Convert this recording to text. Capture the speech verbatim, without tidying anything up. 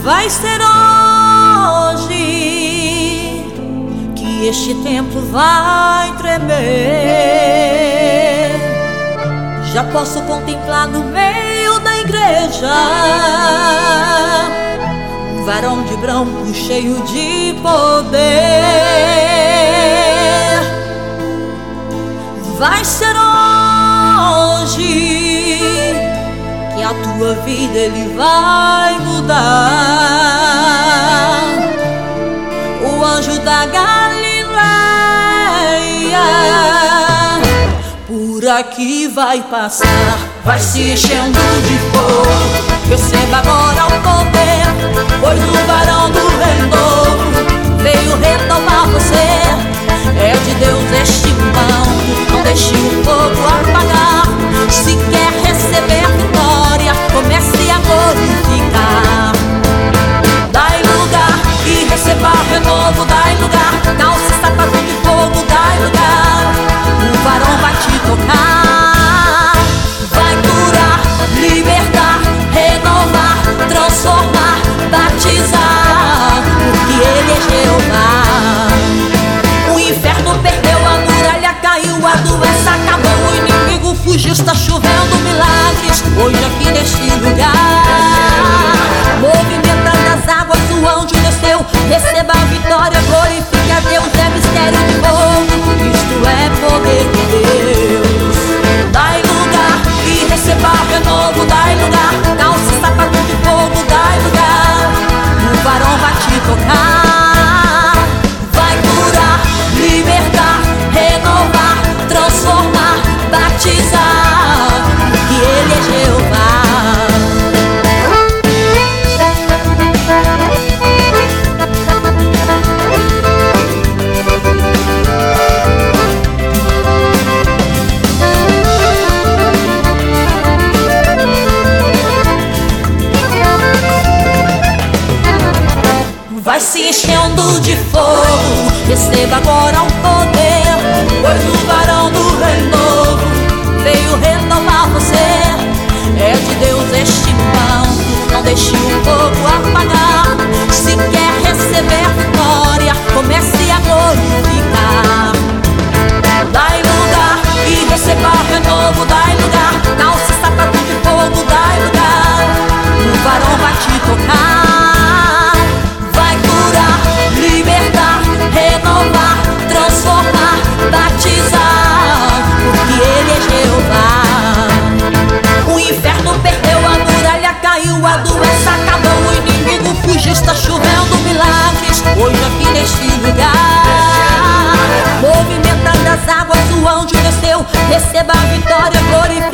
Vai ser hoje que este templo vai tremer. Já posso contemplar no meio da igreja um varão de branco cheio de poder. Vai ser hoje que a tua vida ele vai mudar. O anjo da Galileia por aqui vai passar, vai se enchendo de fogo. Receba agora o poder, pois o varão do rei novo veio renovar você. É de Deus este pão, não deixe o fogo apagar. Se quer receber vitória, comece a glorificar. Dai lugar e receba renovo, dai lugar. Calce sapato de fogo, dai lugar. O varão vai te tocar, vai curar, libertar, renovar, transformar, batizar, porque ele é Jeová. O inferno perdeu, a muralha caiu, a doença acabou, o inimigo fugiu, está chovendo milagres hoje aqui neste lugar. Movimentando as águas, o anjo desceu, receba a vitória, glorifique a Deus, é mistério de fogo, isto é poder de Deus. Dai lugar e receba renovo, dai lugar, calce sapato de fogo, dai lugar. O varão vai te tocar, vai curar, libertar, renovar, transformar, batizar, porque ele é Jeová. Vai se enchendo de fogo, receba agora o poder, pois o varão do rei novo veio renovar você. É de Deus este pão, não deixe o fogo apagar. Se quer receber vitória, comece a glorificar. Dai lugar e receba renovo, dai lugar. Calce sapato de fogo, dai lugar. O varão vai te tocar, vai curar, libertar, renovar, transformar, batizar, porque ele é Jeová. O inferno perdeu, a muralha caiu, a doença acabou, o inimigo fugiu, está chovendo milagres hoje aqui neste lugar. Movimentando as águas, o anjo desceu, receba a vitória, glorifica